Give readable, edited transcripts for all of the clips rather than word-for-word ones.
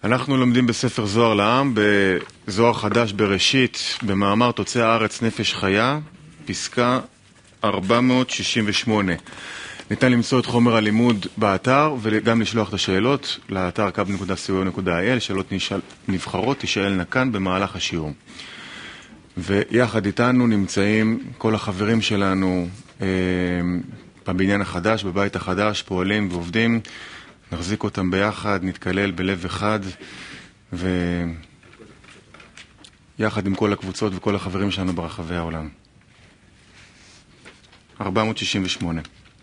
אנחנו לומדים בספר זוהר לעם, בזוהר חדש בראשית, במאמר תוצאי הארץ נפש חיה, פסקה 468. ניתן למצוא את חומר הלימוד באתר וגם לשלוח את השאלות לאתר kab.co.il. שאלות נבחרות תשאלנה כאן במהלך השיעור. ויחד איתנו נמצאים כל החברים שלנו בבניין החדש, בבית החדש, פועלים ועובדים. נחזיק אותם ביחד, נתקלל בלב אחד, ויחד עם כל הקבוצות וכל החברים שלנו ברחבי העולם. 468.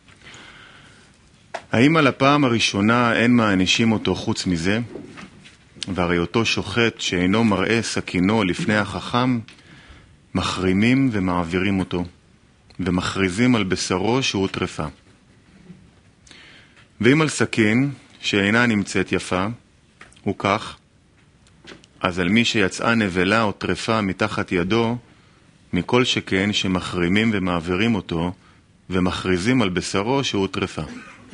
האם על הפעם הראשונה אין מענישים אותו חוץ מזה? והרי אותו שוחט שאינו מראה סכינו לפני החכם, מחרימים ומעבירים אותו, ומכריזים על בשרו שהוא טרפה. ואם על סכין שאינה נמצאת יפה, הוא כך, אז על מי שיצאה נבלה או טרפה מתחת ידו, מכל שכן שמחרימים ומעבירים אותו, ומכריזים על בשרו שהוא טרפה.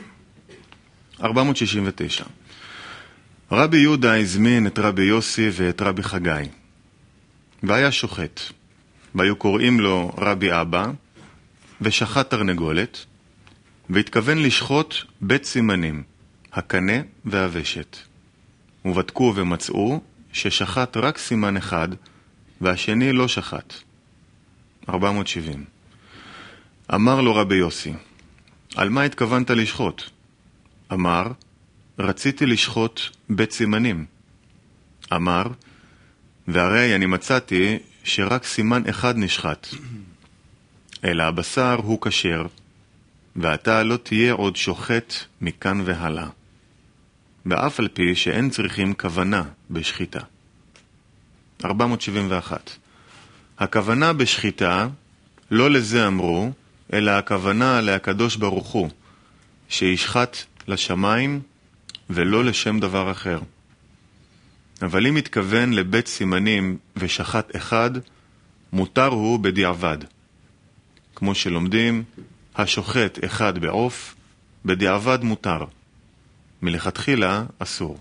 469. רבי יהודה הזמין את רבי יוסי ואת רבי חגי, והיה שוחט, והיו קוראים לו רבי אבא, ושחט תרנגולת, והתכוון לשחוט בית סימנים, הקנה והוושת. ובדקו ומצאו ששחט רק סימן אחד, והשני לא שחט. 470. אמר לו רבי יוסי, על מה התכוונת לשחוט? אמר, רציתי לשחוט בית סימנים. אמר, והרי אני מצאתי שרק סימן אחד נשחט, אלא הבשר הוא כשר, ואתה לא תהיה עוד שוחט מכאן והלאה, ואף על פי שאין צריכים כוונה בשחיטה. 471. הכוונה בשחיטה לא לזה אמרו, אלא הכוונה להקדוש ברוך הוא, שישחט לשמיים ולא לשם דבר אחר. אבל אם מתכוון לבית סימנים ושחט אחד, מותר הוא בדיעבד. כמו שלומדים, השוחט אחד בעוף, בדיעבד מותר. מלכתחילה אסור.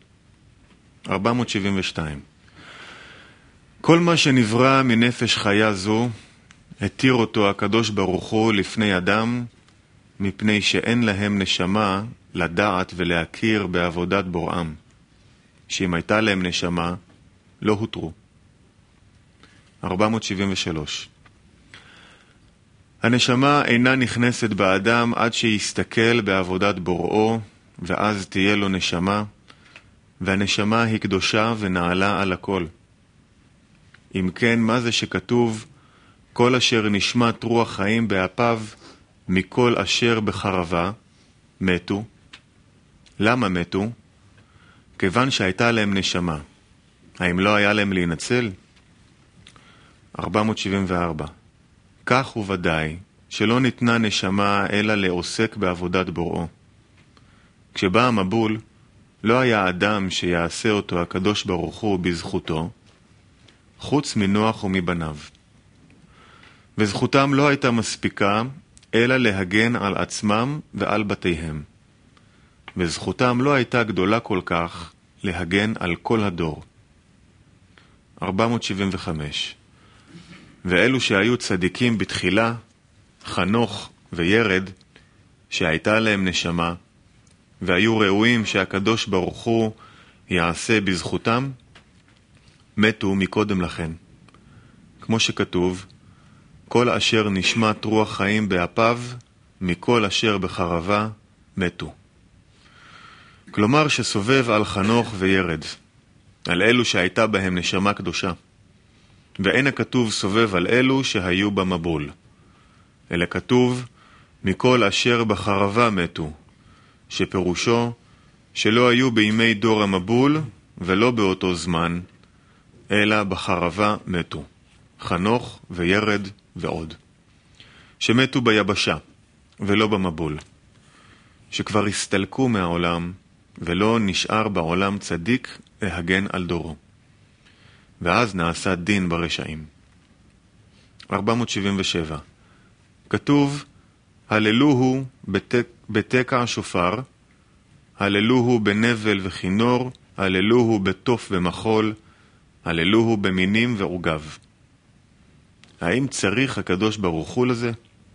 472. כל מה שנברא מנפש חיה זו, התיר אותו הקדוש ברוך הוא לפני אדם, מפני שאין להם נשמה לדעת ולהכיר בעבודת בוראם. שאם הייתה להם נשמה, לא הותרו. 473. הנשמה אינה נכנסת באדם עד שיסתכל בעבודת בוראו, ואז תהיה לו נשמה, והנשמה היא קדושה ונעלה על הכל. אם כן, מה זה שכתוב, כל אשר נשמת רוח חיים באפיו, מכל אשר בחרבה, מתו? למה מתו? כיוון שהייתה להם נשמה. האם לא היה להם להינצל? 474. כך הוא ודאי שלא ניתנה נשמה אלא לעוסק בעבודת בוראו. כשבא המבול, לא היה אדם שיעשה אותו הקדוש ברוך הוא בזכותו, חוץ מנוח ומבניו. וזכותם לא הייתה מספיקה אלא להגן על עצמם ועל בתיהם. וזכותם לא הייתה גדולה כל כך להגן על כל הדור. 475. ואלו שהיו צדיקים בתחילה, חנוך וירד, שהייתה להם נשמה, והיו ראויים שהקדוש ברוך הוא יעשה בזכותם, מתו מקודם לכן. כמו שכתוב, כל אשר נשמת רוח חיים באפיו, מכל אשר בחרבה, מתו. כלומר שסובב על חנוך וירד, על אלו שהייתה בהם נשמה קדושה. ואין הכתוב סובב על אלו שהיו במבול, אלא כתוב מכל אשר בחרבה מתו, שפירושו שלא היו בימי דור המבול ולא באותו זמן, אלא בחרבה מתו, חנוך וירד ועוד, שמתו ביבשה ולא במבול, שכבר הסתלקו מהעולם ולא נשאר בעולם צדיק להגן על דורו. ואז נעשה דין ברשעים. 477. כתוב, הללוהו בתקע שופר, הללוהו בנבל וכינור, הללוהו בתוף ומחול, הללוהו במינים ועוגב. האם צריך הקדוש ברוך הוא לזה?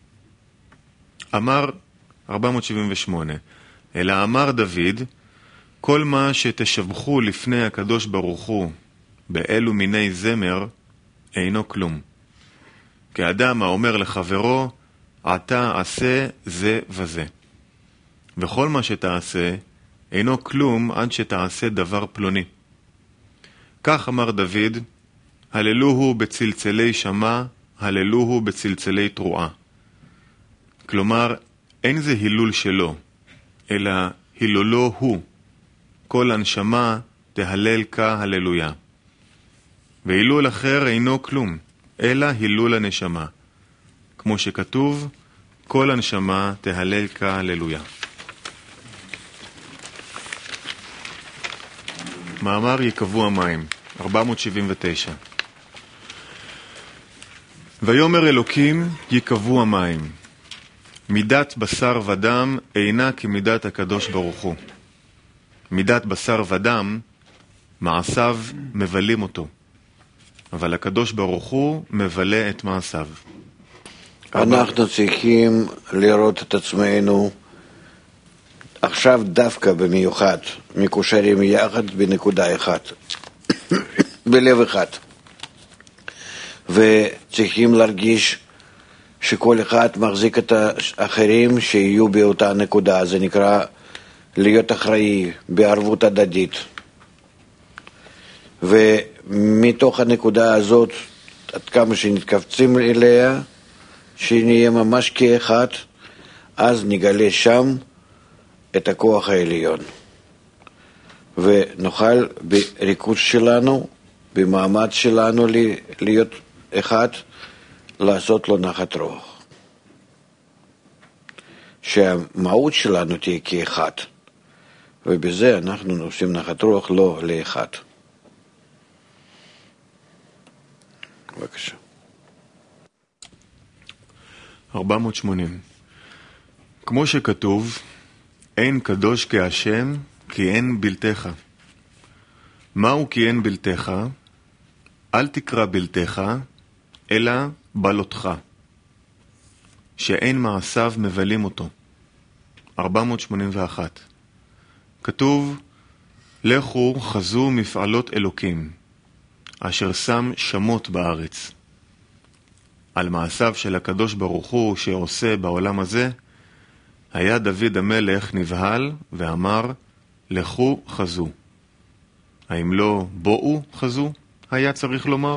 אמר 478, אלא אמר דוד, כל מה שתשבחו לפני הקדוש ברוך הוא באלו מיני זמר, אינו כלום. כאדם האומר לחברו, עתה עשה זה וזה. וכל מה שתעשה, אינו כלום עד שתעשה דבר פלוני. כך אמר דוד, הללוהו בצלצלי שמה, הללוהו בצלצלי תרועה. כלומר, אין זה הילול שלו, אלא הילולו הוא. כל הנשמה תהלל כהללויה. והילול אחר אינו כלום, אלא הילול הנשמה. כמו שכתוב, כל הנשמה תהלל כהללויה. מאמר יקבו המים, 479. ויאמר אלוקים יקבו המים. מידת בשר ודם אינה כמידת הקדוש ברוך הוא. מידת בשר ודם, מעשיו מבלים אותו. אבל הקדוש ברוך הוא מבלה את מעשיו. אנחנו צריכים לראות את עצמנו עכשיו דווקא במיוחד, מקושרים יחד בנקודה אחת, בלב אחד. וצריכים להרגיש שכל אחד מחזיק את האחרים שיהיו באותה נקודה. זה נקרא להיות אחראי בערבות הדדית. ומתוך הנקודה הזאת, עד כמה שנתקבצים אליה, שנהיה ממש כאחד, אז נגלה שם את הכוח העליון. ונוכל בריכוז שלנו, במעמד שלנו להיות אחד, לעשות לו נחת רוח. שהמהות שלנו תהיה כאחד. ובזה אנחנו נושאים נחת רוח לא לאחד. בבקשה. 480. כמו שכתוב, אין קדוש כהשם, כי אין בלתך. מהו כי אין בלתך? אל תקרא בלתך, אלא בלותך. שאין מעשיו מבלים אותו. 481. כתוב, לכו חזו מפעלות אלוקים, אשר שם שמות בארץ. על מעשיו של הקדוש ברוך הוא שעושה בעולם הזה, היה דוד המלך נבהל ואמר, לכו חזו. האם לא בואו חזו? היה צריך לומר?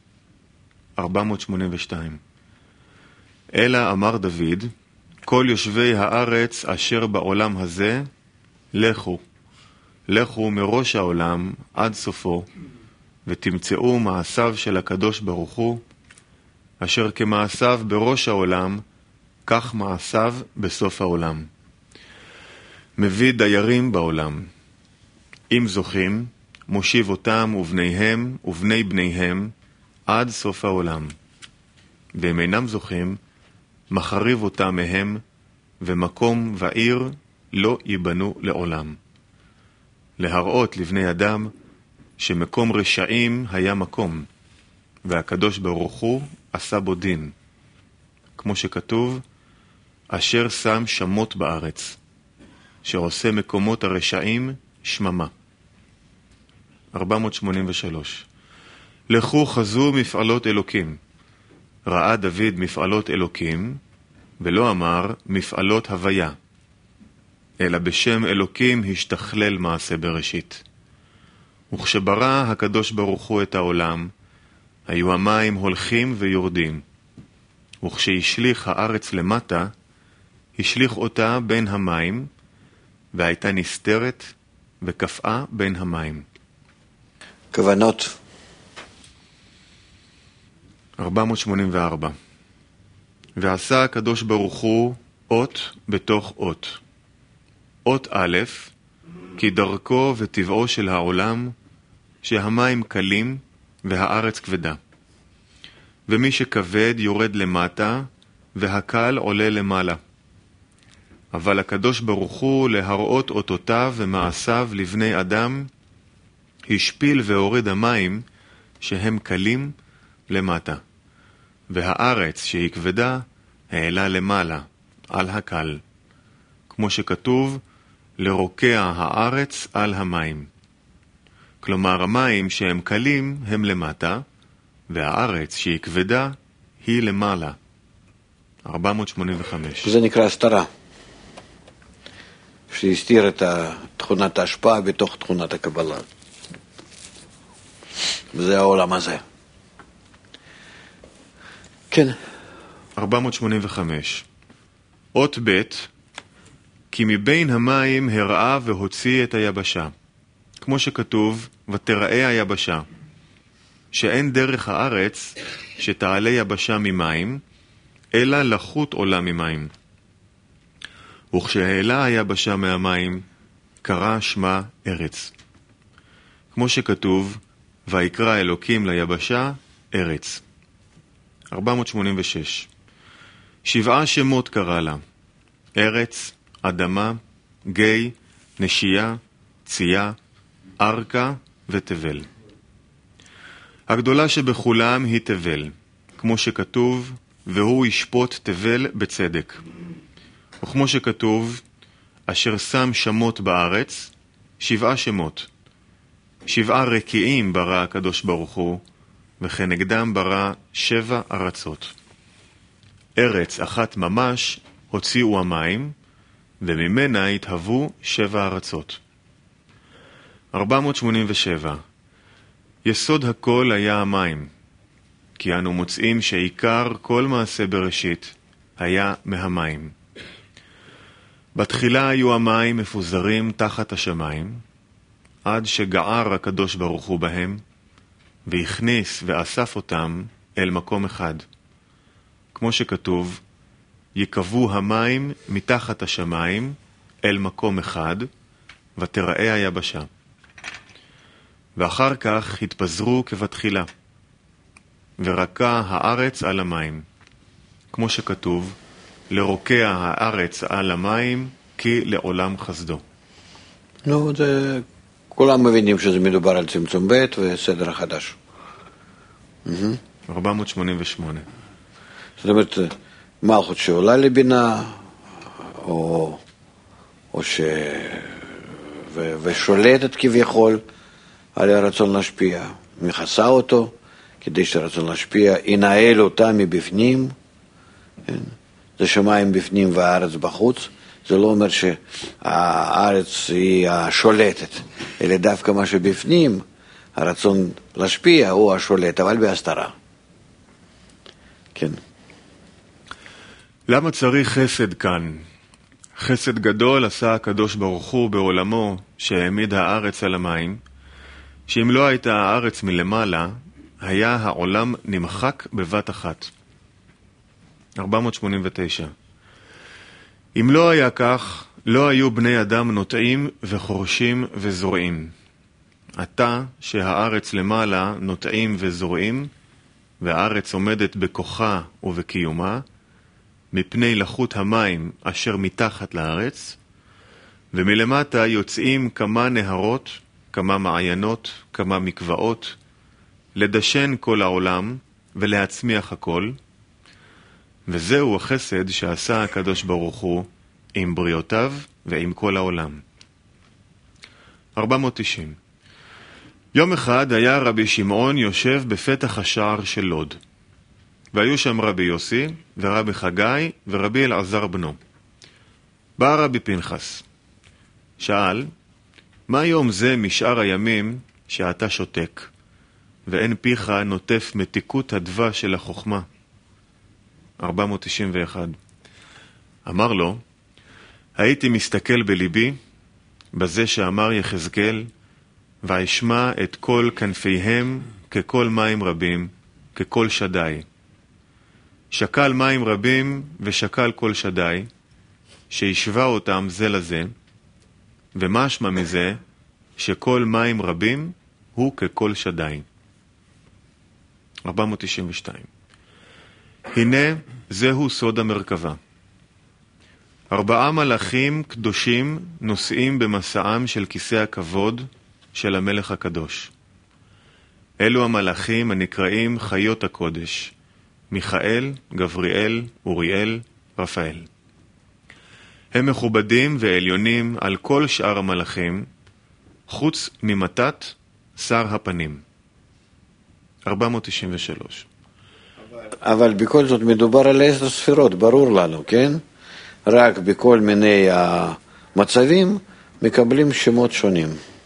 482. אלא אמר דוד, כל יושבי הארץ אשר בעולם הזה, לכו. לכו מראש העולם עד סופו, ותמצאו מעשיו של הקדוש ברוך הוא, אשר כמעשיו בראש העולם, כך מעשיו בסוף העולם. מביא דיירים בעולם. אם זוכים, מושיב אותם ובניהם ובני בניהם עד סוף העולם. והם אינם זוכים, מחריב אותם מהם, ומקום ועיר לא ייבנו לעולם. להראות לבני אדם שמקום רשעים היה מקום, והקדוש ברוך הוא עשה בו דין. כמו שכתוב, אשר שם שמות בארץ, שעושה מקומות הרשעים שממה. 483. לכו חזו מפעלות אלוקים. ראה דוד מפעלות אלוקים, ולא אמר מפעלות הוויה, אלא בשם אלוקים השתכלל מעשה בראשית. וכשברא הקדוש ברוך הוא את העולם, היו המים הולכים ויורדים. וכשהשליך הארץ למטה, השליך אותה בין המים, והייתה נסתרת וקפאה בין המים. כוונות. 484. ועשה הקדוש ברוך הוא אות בתוך אות. אות א', כי דרכו וטבעו של העולם, שהמים קלים והארץ כבדה. ומי שכבד יורד למטה, והקל עולה למעלה. אבל הקדוש ברוך הוא להראות אותותיו ומעשיו לבני אדם, השפיל והוריד המים שהם קלים למטה, והארץ שהיא כבדה העלה למעלה, על הקל, כמו שכתוב, לרוקע הארץ על המים. כלומר, המים שהם קלים הם למטה, והארץ שהיא כבדה היא למעלה. 485. זה נקרא הסתרה, שהסתיר את תכונת ההשפעה בתוך תכונת הקבלה. וזה העולם הזה. כן. 485. אות ב' כי מבין המים הראה והוציא את היבשה, כמו שכתוב, ותראה היבשה, שאין דרך הארץ שתעלה יבשה ממים, אלא לחות עולה ממים. וכשהעלה היבשה מהמים, קרא שמה ארץ. כמו שכתוב, ויקרא אלוקים ליבשה ארץ. 486. 7 שמות קרא לה, ארץ, אדמה, גיא, נשייה, צייה, ארכה ותבל. הגדולה שבכולם היא תבל, כמו שכתוב, והוא ישפוט תבל בצדק. וכמו שכתוב, אשר שם שמות בארץ, 7 שמות. 7 רקיעים ברא הקדוש ברוך הוא, וכנגדם ברא 7 ארצות. ארץ אחת ממש הוציאו המים, וממנה התהוו 7 ארצות. 487. יסוד הכל היה המים, כי אנו מוצאים שעיקר כל מעשה בראשית היה מהמים. בתחילה היו המים מפוזרים תחת השמיים, עד שגער הקדוש ברוך הוא בהם, והכניס ואסף אותם אל מקום אחד. כמו שכתוב, יקבו המים מתחת השמיים אל מקום אחד, ותראה היבשה. ואחר כך התפזרו כבתחילה, ורקע הארץ על המים. כמו שכתוב, לרוקע הארץ על המים, כי לעולם חסדו. נו, זה... כולם מבינים שזה מדובר על צמצום ב' וסדר החדש. 488. זאת אומרת, מלכות שעולה לבינה, או ושולטת כביכול על הרצון להשפיע, מכסה אותו, כדי שהרצון להשפיע ינהל אותה מבפנים, כן? זה שמיים בפנים והארץ בחוץ, זה לא אומר שהארץ היא השולטת, אלא דווקא מה שבפנים, הרצון להשפיע הוא השולט, אבל בהסתרה. כן. למה צריך חסד כאן? חסד גדול עשה הקדוש ברוך הוא בעולמו שהעמיד הארץ על המים, שאם לא הייתה הארץ מלמעלה, היה העולם נמחק בבת אחת. 489. אם לא היה כך, לא היו בני אדם נוטעים וחורשים וזורעים. עתה שהארץ למעלה נוטעים וזורעים, והארץ עומדת בכוחה ובקיומה, מפני לחות המים אשר מתחת לארץ, ומלמטה יוצאים כמה נהרות, כמה מעיינות, כמה מקוואות, לדשן כל העולם ולהצמיח הכל, וזהו החסד שעשה הקדוש ברוך הוא עם בריאותיו ועם כל העולם. 490. יום אחד היה רבי שמעון יושב בפתח השער של לוד, והיו שם רבי יוסי ורבי חגי ורבי אלעזר בנו. בא רבי פנחס, שאל, מה יום זה משאר הימים שאתה שותק, ואין פיך נוטף מתיקות הדבש של החוכמה? 491. אמר לו, הייתי מסתכל בליבי, בזה שאמר יחזקאל, ואשמע את כל כנפיהם ככל מים רבים, ככל שדי. שקל מים רבים ושקל כל שדי, שישווה אותם זה לזה, ומשמע מזה שכל מים רבים הוא ככל שדי. 492. הנה זהו סוד המרכבה. 4 מלאכים קדושים נוסעים במסעם של כיסא הכבוד של המלך הקדוש. אלו המלאכים הנקראים חיות הקודש, מיכאל, גבריאל, אוריאל, רפאל. הם מכובדים ועליונים על כל שאר המלאכים, חוץ ממתת שר הפנים. 493. אבל בכל זאת מדובר על 10 ספירות, ברור לנו, כן? רק בכל מיני מצבים מקבלים שמות שונים.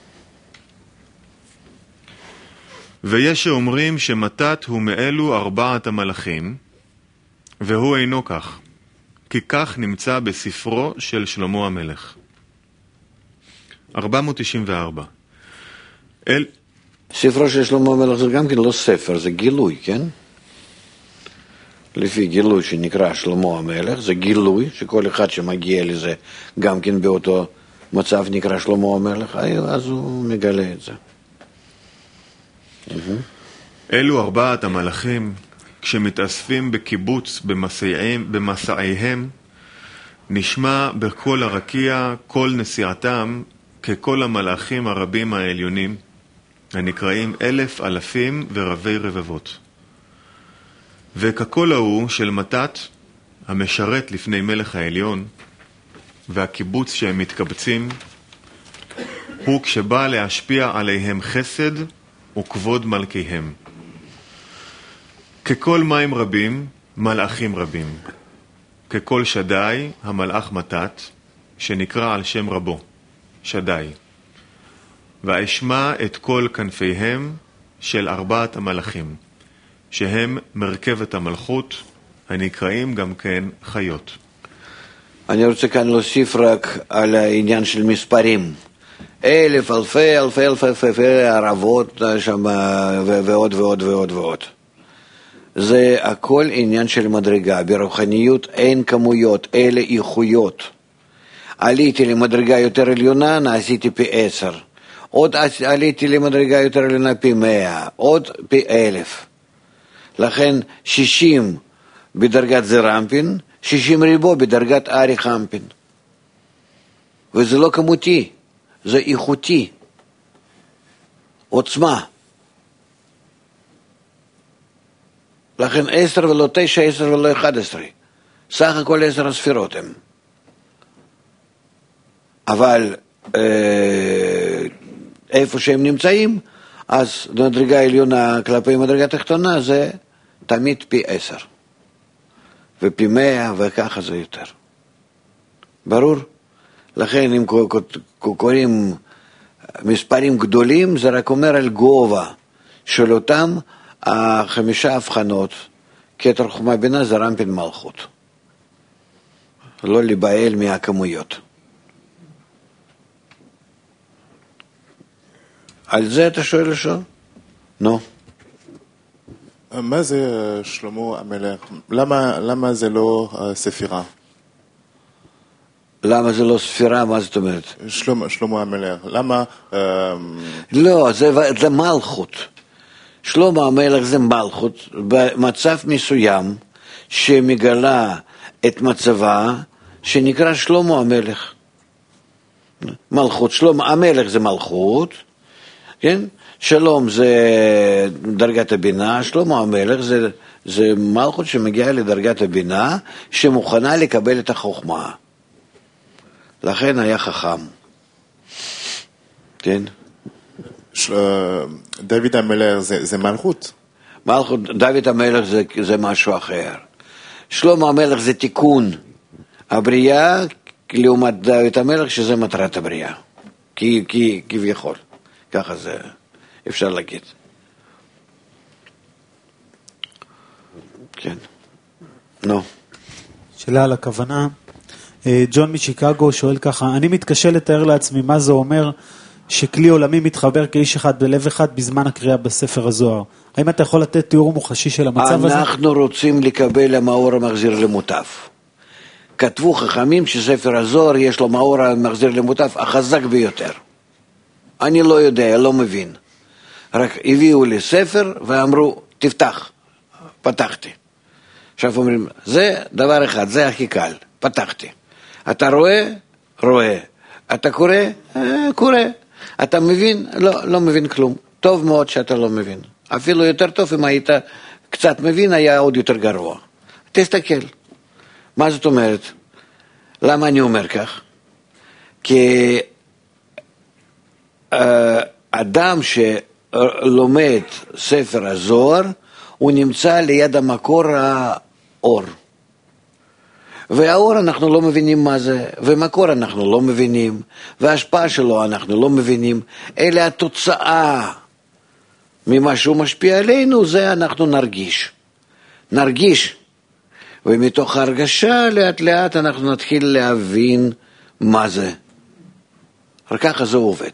ויש שאומרים שמתת הוא מאלו 4 המלאכים, והוא אינו כך, כי כך נמצא בספרו של שלמה המלך. 494. ספרו של שלמה המלך זה גם כן לא ספר, זה גילוי, כן? לפי גילוי שנקרא שלמה המלך, זה גילוי שכל אחד שמגיע לזה גם כן באותו מצב נקרא שלמה המלך, אז הוא מגלה את זה. אלו 4 המלאכים, כשמתאספים בקיבוץ במסעיהם, נשמע בכל הרקיע כל נסיעתם ככל המלאכים הרבים העליונים, הנקראים 1,000 אלפים ורבי רבבות. וככל ההוא של מתת, המשרת לפני מלך העליון, והקיבוץ שהם מתקבצים, הוא כשבא להשפיע עליהם חסד וכבוד מלכיהם. ככל מים רבים, מלאכים רבים. ככל שדי, המלאך מתת, שנקרא על שם רבו, שדי. ואשמע את כל כנפיהם של 4 המלאכים, שהם מרכבת המלכות, הנקראים גם כן חיות. אני רוצה כאן להוסיף רק על העניין של מספרים. 1,000, אלפי, ערבות שם, ועוד ועוד ועוד ועוד. זה הכל עניין של מדרגה. ברוחניות אין כמויות, אלה איכויות. עליתי למדרגה יותר עליונה, נעשיתי פי 10. עוד עליתי למדרגה יותר עליונה פי 100, עוד פי 1,000. לכן 60 בדרגת זרמפין, 60 ריבו בדרגת ארי חמפין. וזה לא כמותי, זה איכותי. עוצמה. לכן 10 ולא 9, 10 ולא 11. סך הכל 10 הספירות הם. אבל איפה שהם נמצאים, אז מדרגה עליונה כלפי מדרגה תחתונה זה תמיד פי 10. ופי 100 וככה זה יותר. ברור? לכן אם קוראים מספרים גדולים, זה רק אומר על גובה של אותם 5 הבחנות, כתר חוכמה בינה זה רמפין מלכות. לא להיבהל מהכמויות. על זה אתה שואל לשאול? נו. מה זה שלמה המלך? למה זה לא ספירה? למה זה לא ספירה? מה זאת אומרת? שלמה המלך. למה? לא, זה מלכות. שלמה המלך זה מלכות במצב מסוים שמגלה את מצבה שנקרא שלמה המלך. מלכות, שלמה המלך זה מלכות, כן? שלום זה דרגת הבינה, שלמה המלך זה מלכות שמגיעה לדרגת הבינה שמוכנה לקבל את החוכמה. לכן היה חכם. כן? דוד המלך זה מלכות? מלכות, דוד המלך זה משהו אחר. שלמה המלך זה תיקון הבריאה לעומת דוד המלך שזה מטרת הבריאה. כביכול. ככה זה אפשר להגיד. כן. נו. שאלה על הכוונה. ג'ון משיקגו שואל ככה, אני מתקשה לתאר לעצמי מה זה אומר שכלי עולמי מתחבר כאיש אחד בלב אחד בזמן הקריאה בספר הזוהר. האם אתה יכול לתת תיאור מוחשי של המצב הזה? אנחנו רוצים לקבל המאור המחזיר למוטף. כתבו חכמים שספר הזוהר יש לו מאור המחזיר למוטף החזק ביותר. אני לא יודע, לא מבין. רק הביאו לי ספר ואמרו, תפתח. פתחתי. עכשיו אומרים, זה דבר אחד, זה הכי קל. פתחתי. אתה רואה? רואה. אתה קורא? קורא. אתה מבין? לא מבין כלום. טוב מאוד שאתה לא מבין. אפילו יותר טוב אם היית קצת מבין, היה עוד יותר גרוע. תסתכל. מה זאת אומרת? למה אני אומר כך? כי אדם שלומד ספר הזוהר, הוא נמצא ליד המקור האור. והאור אנחנו לא מבינים מה זה, ומקור אנחנו לא מבינים, וההשפעה שלו אנחנו לא מבינים, אלא התוצאה ממה שהוא משפיע עלינו, זה אנחנו נרגיש. ומתוך ההרגשה לאט לאט אנחנו נתחיל להבין מה זה. רק ככה זה עובד.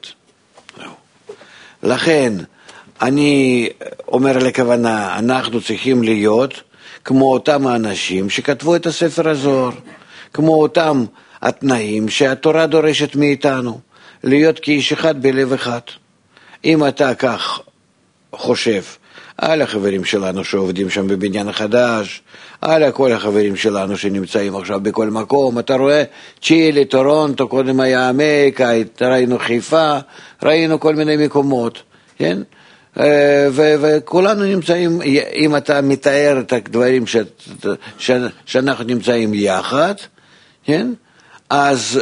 לכן אני אומר לכוונה, אנחנו צריכים להיות כמו אותם האנשים שכתבו את הספר הזוהר, כמו אותם התנאים שהתורה דורשת מאיתנו, להיות כאיש אחד בלב אחד. אם אתה כך חושב על החברים שלנו שעובדים שם בבניין החדש, על כל החברים שלנו שנמצאים עכשיו בכל מקום, אתה רואה צ'ילי, טורונטו, קודם היה אמריקה, ראינו חיפה, ראינו כל מיני מקומות, כן? וכולנו נמצאים, אם אתה מתאר את הדברים שאנחנו נמצאים יחד, כן? אז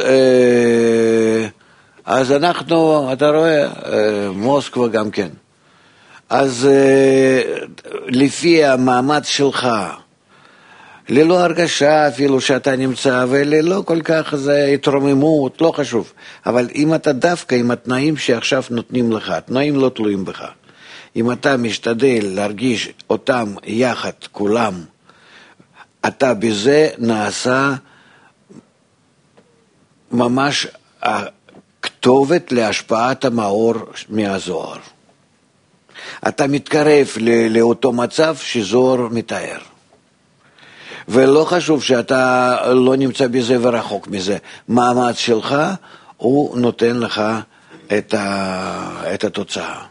אנחנו, אתה רואה, מוסקבה גם כן. אז לפי המאמץ שלך, ללא הרגשה אפילו שאתה נמצא, וללא כל כך זה התרוממות, לא חשוב. אבל אם אתה דווקא עם התנאים שעכשיו נותנים לך, התנאים לא תלויים בך. אם אתה משתדל להרגיש אותם יחד, כולם, אתה בזה נעשה ממש הכתובת להשפעת המאור מהזוהר. אתה מתקרב לאותו מצב שזוהר מתאר. ולא חשוב שאתה לא נמצא בזה ורחוק מזה. מאמץ שלך, הוא נותן לך את התוצאה.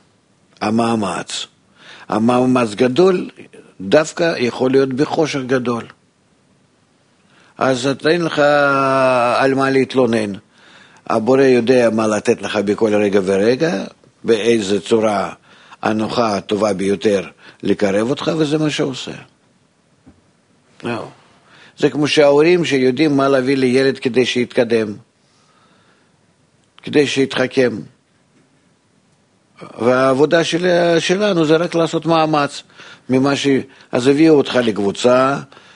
המאמץ גדול דווקא יכול להיות בחושך גדול. אז אין לך על מה להתלונן. הבורא יודע מה לתת לך בכל רגע ורגע, באיזה צורה הנוחה הטובה ביותר לקרב אותך, וזה מה שעושה. זה כמו שההורים שיודעים מה להביא לילד כדי שיתקדם, כדי שיתחכם. והעבודה שלנו זה רק לעשות מאמץ. אז הביאו אותך לקבוצה,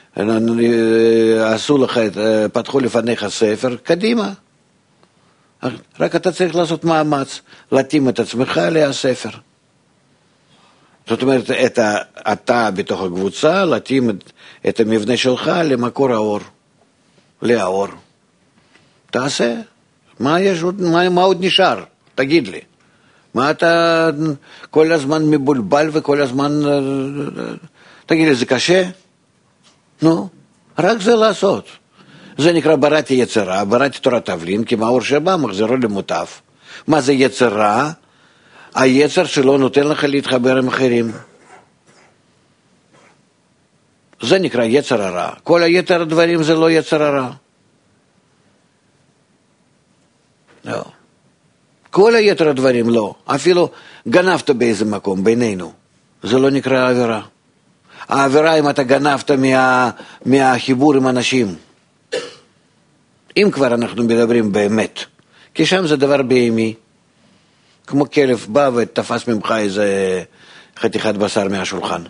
עשו לך, פתחו לפניך ספר, קדימה. רק אתה צריך לעשות מאמץ, להתאים את עצמך לספר. זאת אומרת, אתה בתוך הקבוצה, להתאים את המבנה שלך למקור האור, לאור. תעשה. מה עוד נשאר? תגיד לי. מה אתה כל הזמן מבולבל וכל הזמן... תגיד לי, זה קשה? נו, רק זה לעשות. זה נקרא בראתי יצרה, בראתי תורת תבלין, כי מאור שבא מחזרו למוטב. מה זה יצרה? היצר שלא נותן לך להתחבר עם אחרים. זה נקרא יצר הרע. כל היתר הדברים זה לא יצר הרע. לא. כל היתר הדברים לא. אפילו גנבת באיזה מקום בינינו. זה לא נקרא עבירה. העבירה אם אתה גנבת מהחיבור עם אנשים. אם כבר אנחנו מדברים באמת. כי שם זה דבר בהמי. כמו כלב בא ותפס ממך איזה חתיכת בשר מהשולחן.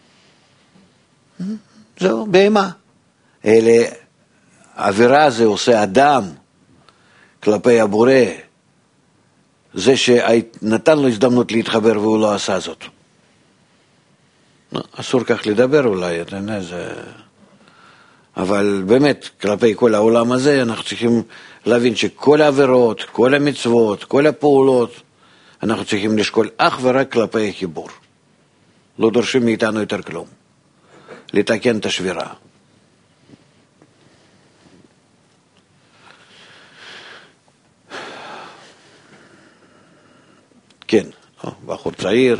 זהו, בהמה. אלה, עבירה זה עושה אדם כלפי הבורא. זה שנתן לו הזדמנות להתחבר והוא לא עשה זאת. אסור כך לדבר אולי, אתה יודע, זה... אבל באמת, כלפי כל העולם הזה, אנחנו צריכים להבין שכל העבירות, כל המצוות, כל הפעולות, אנחנו צריכים לשקול אך ורק כלפי החיבור. לא דורשים מאיתנו יותר כלום. לתקן את השבירה. כן, בחור צעיר.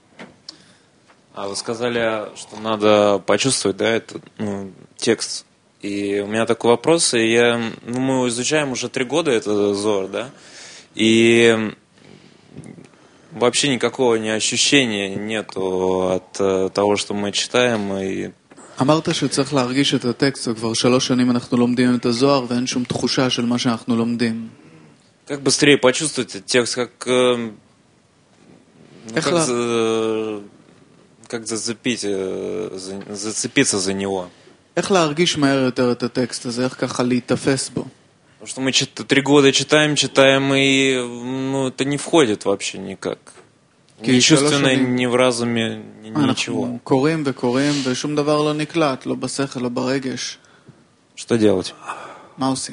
А вы сказали, что надо почувствовать, да, этот текст И у меня такой вопрос, и мы изучаем уже 3 года этот Зоар, да, и вообще никакого ощущения нету от того, что мы читаем, и אמרת שצריך להרגיש את הטקסט, וכבר 3 שנים אנחנו לומדים את הזוהר, ואין שום תחושה של מה שאנחנו לומדים. как быстрее почувствовать этот текст, как зацепиться за него. איך להרגיש מהר יותר את הטקסט הזה, איך ככה להתאפס бо? Потому что мы 3 года читаем, и это не входит вообще никак. Ни чувственно, ни в разуме, ничего. אנחנו קוראים וקוראים, ושום דבר לא נקלט, לא בשכל, לא ברגש. Что делать? מה עושים?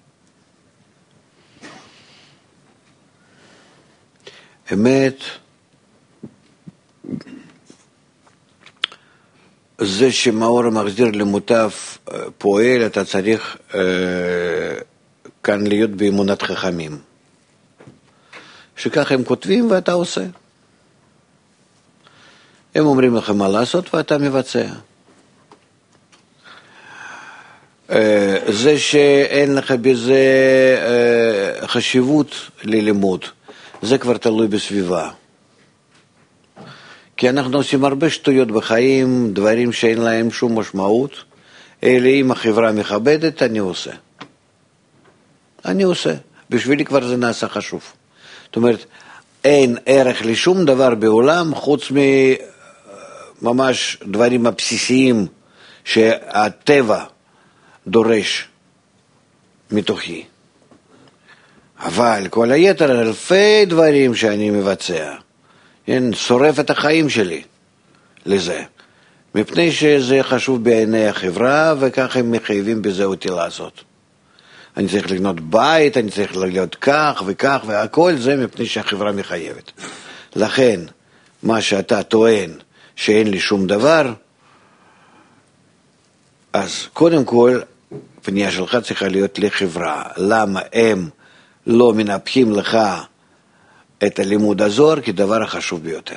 אמת, זה שמאור המחזיר למוטב פועל, אתה צריך כאן להיות באמונת חכמים. שכך הם כותבים ואתה עושה. הם אומרים לך מה לעשות ואתה מבצע. זה שאין לך בזה חשיבות ללימוד, זה כבר תלוי בסביבה. כי אנחנו עושים הרבה שטויות בחיים, דברים שאין להם שום משמעות, אלא אם החברה מכבדת, אני עושה. אני עושה. בשבילי כבר זה נעשה חשוב. זאת אומרת, אין ערך לשום דבר בעולם, חוץ ממש דברים הבסיסיים שהטבע דורש מתוכי. אבל כל היתר, אלפי דברים שאני מבצע, שורף את החיים שלי לזה. מפני שזה חשוב בעיני החברה, וכך הם מחייבים בזה אותי לעשות. אני צריך לקנות בית, אני צריך להיות כך וכך, והכל זה מפני שהחברה מחייבת. לכן, מה שאתה טוען שאין לי שום דבר, אז קודם כל, פנייה שלך צריכה להיות לחברה. למה הם לא מנפחים לך את הלימוד הזוהר כדבר החשוב ביותר?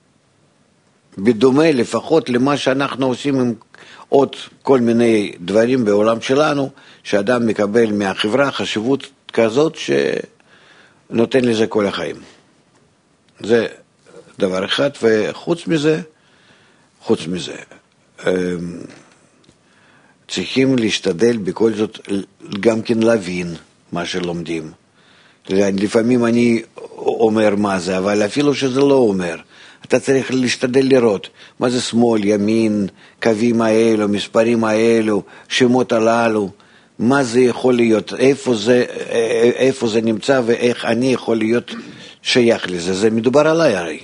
בדומה לפחות למה שאנחנו עושים עם עוד כל מיני דברים בעולם שלנו, שאדם מקבל מהחברה חשיבות כזאת שנותן לזה כל החיים. זה דבר אחד, וחוץ מזה, צריכים להשתדל בכל זאת גם כן להבין מה שלומדים. לפעמים אני אומר מה זה, אבל אפילו שזה לא אומר, אתה צריך להשתדל לראות מה זה שמאל, ימין, קווים האלו, מספרים האלו, שמות הללו, מה זה יכול להיות, איפה זה נמצא ואיך אני יכול להיות שייך לזה. זה מדובר עליי הרי.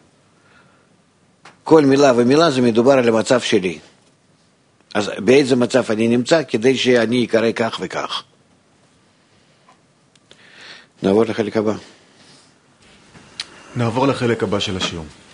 כל מילה ומילה זה מדובר על המצב שלי. אז באיזה מצב אני נמצא כדי שאני אקרא כך וכך. נעבור לחלק הבא. נעבור לחלק הבא של השיעור.